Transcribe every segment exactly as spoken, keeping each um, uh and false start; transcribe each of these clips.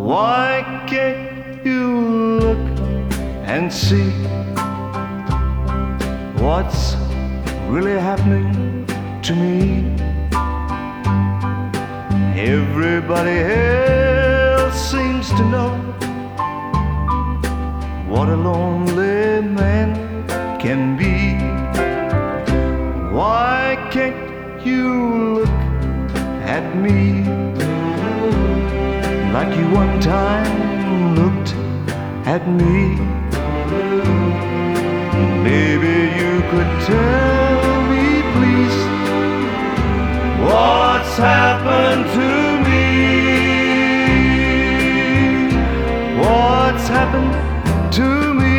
Why can't you look and see what's really happening to me? Everybody else seems to know what a lonely man can be. Why can't you look at me like you one time looked at me? Maybe you could tell me, please, what's happened to me? What's happened to me?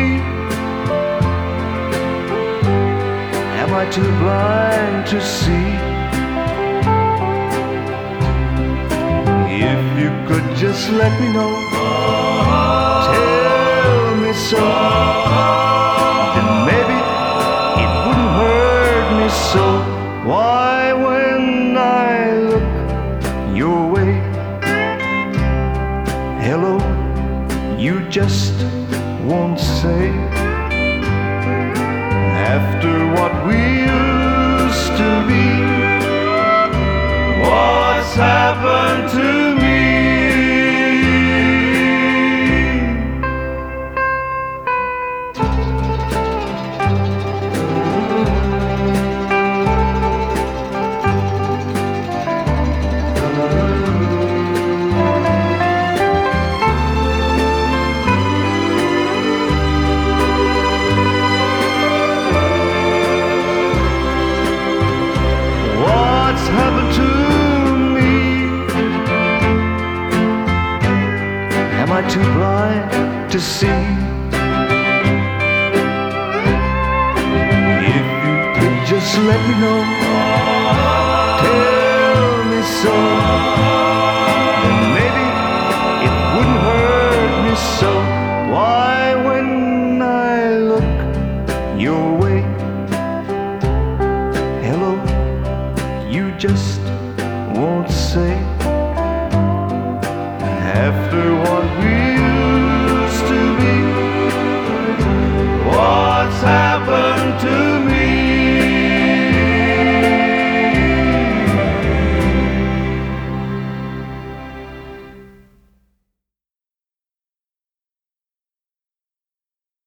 Am I too blind to see? If you could just let me know, tell me so, then maybe it wouldn't hurt me so. Why, when I look your way, hello, you just won't say? After what we used to be, what's happened to me? What's happened to me? Am I too blind to see? If you could just let me know, tell me so, then maybe it wouldn't hurt me so. Why, when I look your way, hello, you just won't say? After what